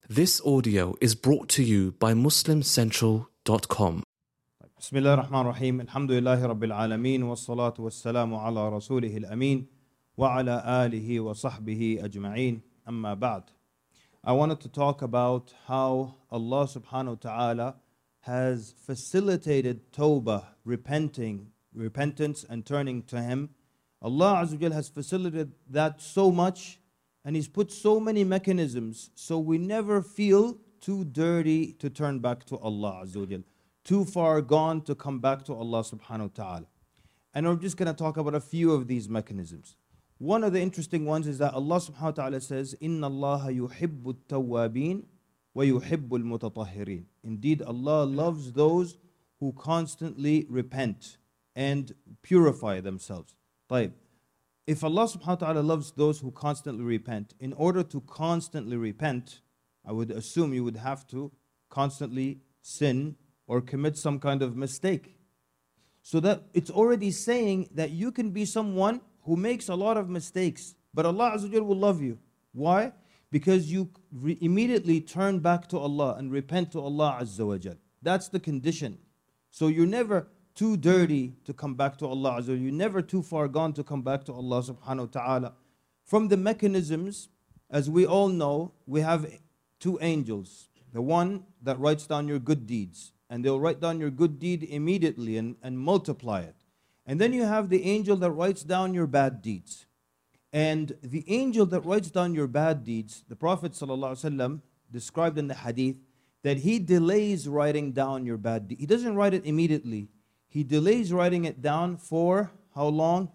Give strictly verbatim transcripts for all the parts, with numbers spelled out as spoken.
This audio is brought to you by muslim central dot com. بسم الله الرحمن الرحيم الحمد لله رب العالمين والصلاة والسلام على رسوله الأمين وعلى آله وصحبه أجمعين أما بعد. I wanted to talk about how Allah subhanahu wa ta'ala has facilitated tawbah, repenting, repentance and turning to Him. Allah Azza wa Jal has facilitated that so much, and He's put so many mechanisms so we never feel too dirty to turn back to Allah Azza wa Jal, too far gone to come back to Allah subhanahu wa ta'ala. And we're just going to talk about a few of these mechanisms. One of the interesting ones is that Allah subhanahu wa ta'ala says, إِنَّ اللَّهَ يُحِبُّ التَّوَّابِينَ وَيُحِبُّ الْمُتَطَهِّرِينَ. Indeed, Allah loves those who constantly repent and purify themselves. طيب. If Allah subhanahu wa ta'ala loves those who constantly repent, in order to constantly repent, I would assume you would have to constantly sin or commit some kind of mistake. So that it's already saying that you can be someone who makes a lot of mistakes, but Allah Azza wa Jal will love you. Why? Because you re- immediately turn back to Allah and repent to Allah Azza wa Jal. That's the condition. So you're never too dirty to come back to Allah Azza wa Jal. You're never too far gone to come back to Allah subhanahu wa ta'ala. From the mechanisms, as we all know, we have two angels. The one that writes down your good deeds, and they'll write down your good deed immediately and, and multiply it. And then you have the angel that writes down your bad deeds. And the angel that writes down your bad deeds, the Prophet ﷺ described in the hadith that he delays writing down your bad deeds. He doesn't write it immediately. He delays writing it down for how long?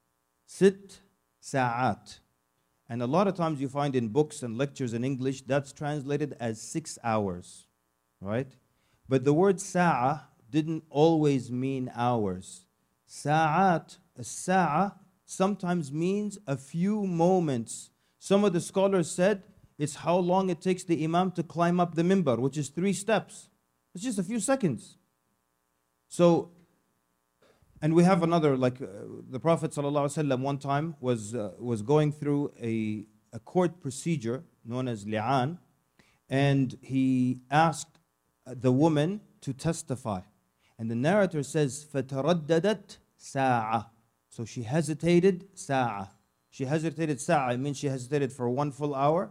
Sit sa'at. And a lot of times you find in books and lectures in English, that's translated as six hours. Right? But the word sa'a didn't always mean hours. Sa'at, a sa'a, sometimes means a few moments. Some of the scholars said it's how long it takes the imam to climb up the minbar, which is three steps. It's just a few seconds. So, and we have another, like uh, the Prophet ﷺ one time was uh, was going through a, a court procedure known as li'an, and he asked the woman to testify. And the narrator says, فَتَرَدَّدَتْ سَاعَةً. So she hesitated, sa'a. She hesitated, sa'a. It means she hesitated for one full hour.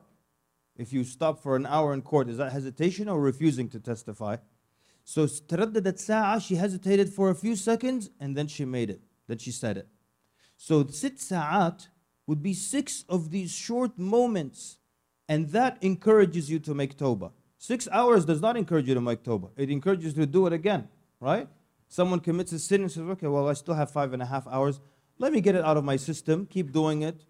If you stop for an hour in court, is that hesitation or refusing to testify? So تَرَدَّدَتْ سَاعَةً, she hesitated for a few seconds, and then she made it. Then she said it. So sit sa'at would be six of these short moments, and that encourages you to make tawbah. Six hours does not encourage you to make tawbah. It encourages you to do it again, right? Someone commits a sin and says, okay, well, I still have five and a half hours. Let me get it out of my system. Keep doing it.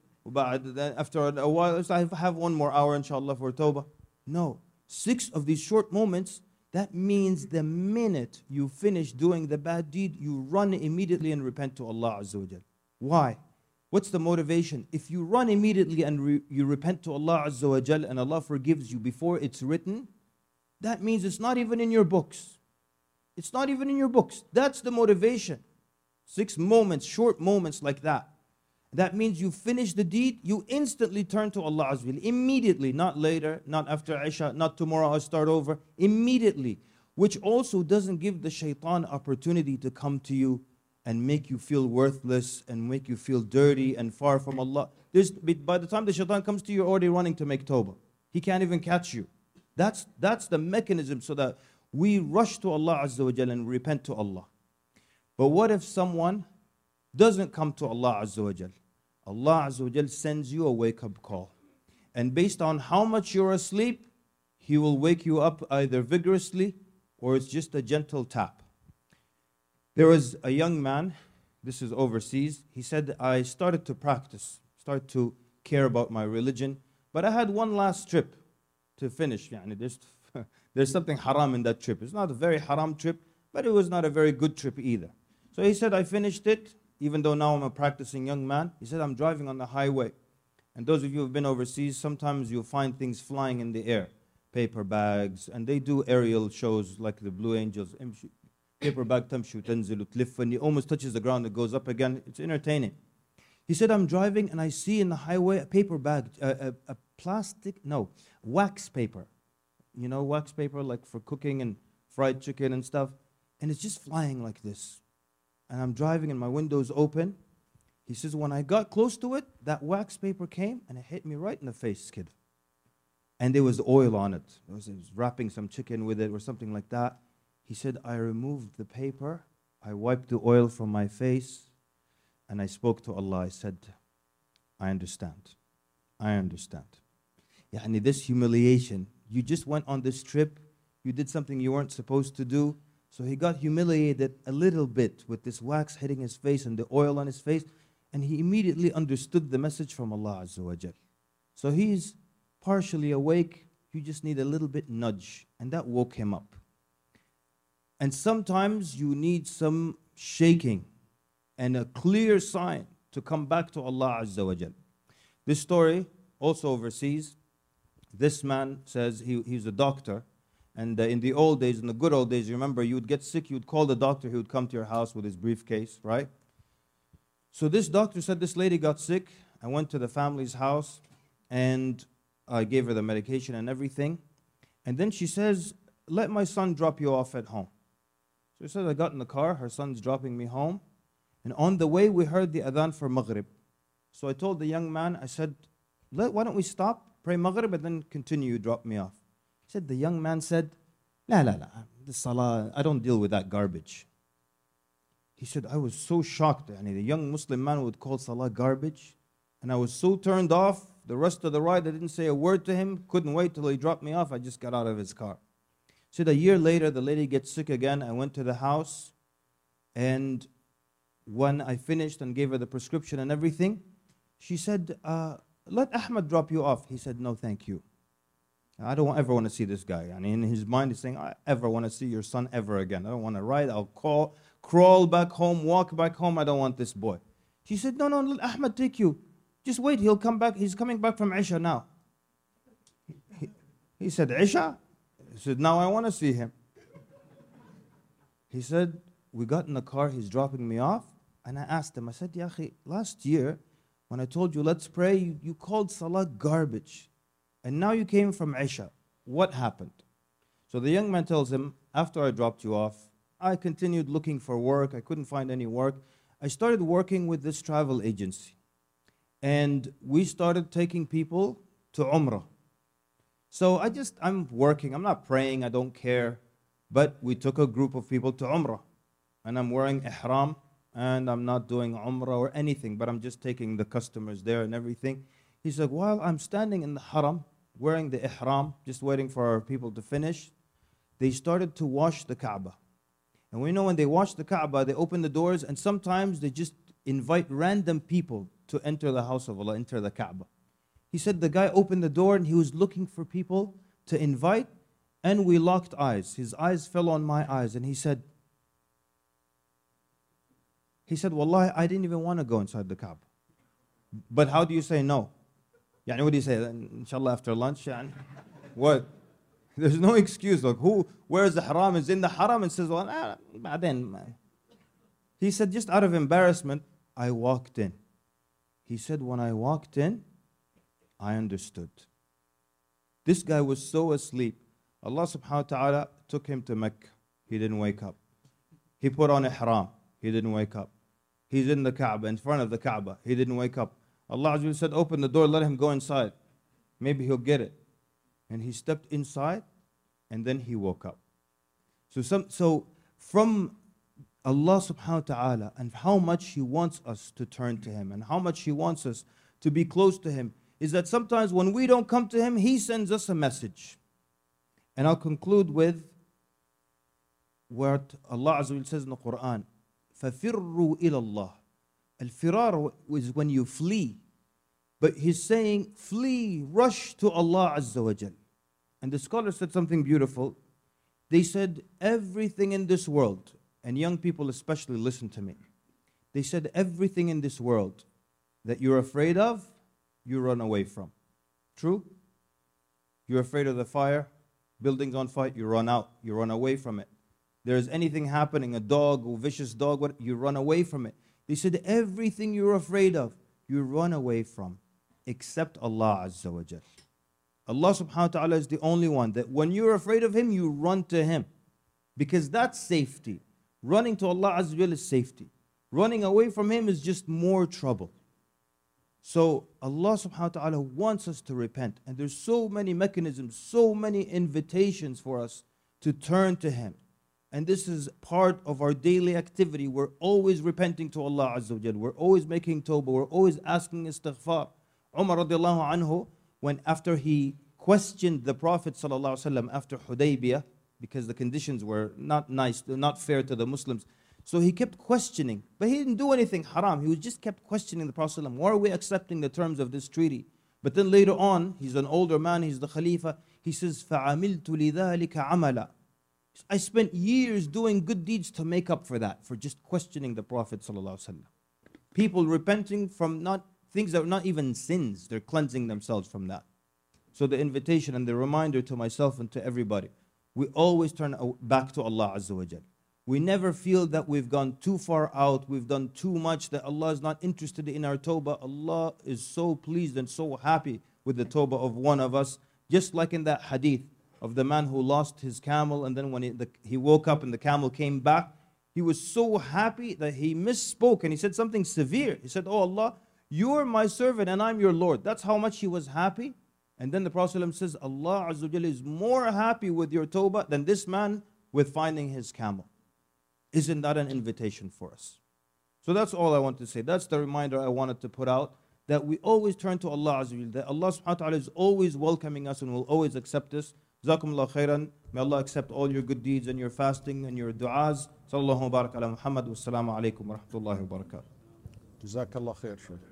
After a while, I have one more hour, inshallah, for tawbah. No. Six of these short moments, that means the minute you finish doing the bad deed, you run immediately and repent to Allah Azza wa Jal. Why? What's the motivation? If you run immediately and re- you repent to Allah Azza wa Jal and Allah forgives you before it's written, that means it's not even in your books. It's not even in your books. That's the motivation. Six moments, short moments like that. That means you finish the deed, you instantly turn to Allah Azza wa Jal. Immediately, not later, not after Isha, not tomorrow I'll start over. Immediately. Which also doesn't give the shaitan opportunity to come to you and make you feel worthless and make you feel dirty and far from Allah. There's, by the time the shaitan comes to you, you're already running to make tawbah. He can't even catch you. That's, that's the mechanism so that we rush to Allah Azza wa Jal and repent to Allah. But what if someone doesn't come to Allah Azza wa Jal? Allah Azza wa Jal sends you a wake-up call. And based on how much you're asleep, He will wake you up either vigorously or it's just a gentle tap. There was a young man, this is overseas, he said, I started to practice, started to care about my religion, but I had one last trip to finish. Yani there's, there's something haram in that trip. It's not a very haram trip, but it was not a very good trip either. So he said, I finished it, even though now I'm a practicing young man. He said, I'm driving on the highway. And those of you who have been overseas, sometimes you'll find things flying in the air. Paper bags, and they do aerial shows like the Blue Angels. Paper bag tamshu tanzilu tliff, when it almost touches the ground, it goes up again. It's entertaining. He said, I'm driving and I see in the highway a paper bag, a, a, a plastic, no, wax paper. you know, wax paper like for cooking and fried chicken and stuff. And it's just flying like this. And I'm driving and my window's open. He says, when I got close to it, that wax paper came and it hit me right in the face, kid. And there was oil on it. It was, it was wrapping some chicken with it or something like that. He said, I removed the paper, I wiped the oil from my face, and I spoke to Allah. I said, I understand. I understand. Yani this humiliation, you just went on this trip, you did something you weren't supposed to do, so he got humiliated a little bit with this wax hitting his face and the oil on his face, and he immediately understood the message from Allah Azza wa Jal. So he's partially awake, you just need a little bit nudge, and that woke him up. And sometimes you need some shaking and a clear sign to come back to Allah Azza wa Jal. This story, also overseas, this man says he, he's a doctor, and uh, in the old days, in the good old days, you remember, you would get sick, you would call the doctor, he would come to your house with his briefcase, right? So this doctor said this lady got sick. I went to the family's house, and I gave her the medication and everything. And then she says, let my son drop you off at home. So she says, I got in the car, her son's dropping me home. And on the way, we heard the adhan for Maghrib. So I told the young man, I said, let, why don't we stop, pray Maghrib, and then continue, drop me off. He said, the young man said, la la la, the salah, I don't deal with that garbage. He said, I was so shocked. I mean, the young Muslim man would call salah garbage. And I was so turned off. The rest of the ride, I didn't say a word to him. Couldn't wait till he dropped me off. I just got out of his car. He said, a year later, the lady gets sick again. I went to the house. And when I finished and gave her the prescription and everything, she said, uh, let Ahmed drop you off. He said, no, thank you. I don't ever want to see this guy. I mean, in his mind, he's saying, I ever want to see your son ever again. I don't want to ride. I'll call, crawl back home, walk back home. I don't want this boy. She said, no, no, let Ahmed take you. Just wait, he'll come back. He's coming back from Isha now. He, he, he said, Isha? He said, now I want to see him. He said, we got in the car, he's dropping me off. And I asked him, I said, Ya akhi, last year, when I told you, let's pray, you, you called salah garbage. And now you came from Isha. What happened? So the young man tells him, after I dropped you off, I continued looking for work. I couldn't find any work. I started working with this travel agency. And we started taking people to Umrah. So I just, I'm working. I'm not praying. I don't care. But we took a group of people to Umrah. And I'm wearing ihram. And I'm not doing Umrah or anything. But I'm just taking the customers there and everything. He said, while I'm standing in the haram, wearing the ihram, just waiting for our people to finish, they started to wash the Kaaba. And we know when they wash the Kaaba, they open the doors, and sometimes they just invite random people to enter the house of Allah, enter the Kaaba. He said the guy opened the door and he was looking for people to invite, and we locked eyes. His eyes fell on my eyes, and he said, he said, Wallahi, I didn't even want to go inside the Kaaba. But how do you say no? Yani, what do you say? Inshallah, after lunch? Yani? What? There's no excuse. Like, who wears the haram, is in the haram, and says, well, ah, ba'din. He said, just out of embarrassment, I walked in. He said, when I walked in, I understood. This guy was so asleep. Allah subhanahu wa ta'ala took him to Mecca. He didn't wake up. He put on ihram. He didn't wake up. He's in the Kaaba, in front of the Kaaba. He didn't wake up. Allah Azza wa Jalla said, open the door, let him go inside. Maybe he'll get it. And he stepped inside, and then he woke up. So, some, so from Allah subhanahu wa ta'ala, and how much He wants us to turn to Him, and how much He wants us to be close to Him, is that sometimes when we don't come to Him, He sends us a message. And I'll conclude with what Allah Azza wa Jalla says in the Quran, فَفِرُّوا إِلَى اللَّهِ. Al-firar is when you flee. But He's saying, flee, rush to Allah Azza wa Jal. And the scholar said something beautiful. They said, everything in this world, and young people especially listen to me. They said, everything in this world that you're afraid of, you run away from. True? You're afraid of the fire, buildings on fire, you run out, you run away from it. There's anything happening, a dog, a vicious dog, what, you run away from it. They said, everything you're afraid of, you run away from, except Allah Azza wa Jal. Allah subhanahu wa ta'ala is the only one that when you're afraid of Him, you run to Him. Because that's safety. Running to Allah Azza wa Jalla is safety. Running away from Him is just more trouble. So Allah subhanahu wa ta'ala wants us to repent. And there's so many mechanisms, so many invitations for us to turn to Him. And this is part of our daily activity. We're always repenting to Allah Azza wa Jalla. We're always making tawbah. We're always asking istighfar. Umar radiallahu anhu, when after he questioned the Prophet sallallahu alaihi wasallam after Hudaybiyah, because the conditions were not nice, not fair to the Muslims. So he kept questioning, but he didn't do anything haram. He was just kept questioning the Prophet ﷺ, why are we accepting the terms of this treaty? But then later on, he's an older man, he's the Khalifa, he says, فَعَمِلْتُ لِذَلِكَ عَمَلًا. I spent years doing good deeds to make up for that, for just questioning the Prophet ﷺ. People repenting from not things that are not even sins, they're cleansing themselves from that. So the invitation and the reminder to myself and to everybody, we always turn back to Allah Azza wa Jal. We never feel that we've gone too far out, we've done too much, that Allah is not interested in our tawbah. Allah is so pleased and so happy with the tawbah of one of us. Just like in that hadith of the man who lost his camel, and then when he, the, he woke up and the camel came back, he was so happy that he misspoke and he said something severe. He said, oh Allah, you're my servant and I'm your Lord. That's how much he was happy. And then the Prophet ﷺ says, Allah Azza wa Jalla is more happy with your tawbah than this man with finding his camel. Isn't that an invitation for us? So that's all I want to say. That's the reminder I wanted to put out, that we always turn to Allah Azza wa Jalla, that Allah subhanahu wa ta'ala is always welcoming us and will always accept us. Jazakumullah khairan. May Allah accept all your good deeds and your fasting and your du'as. Sallallahu barak ala Muhammad. Wassalamu alaikum wa rahmatullahi wa barakatuh. Jazakallah khair, Shaykh.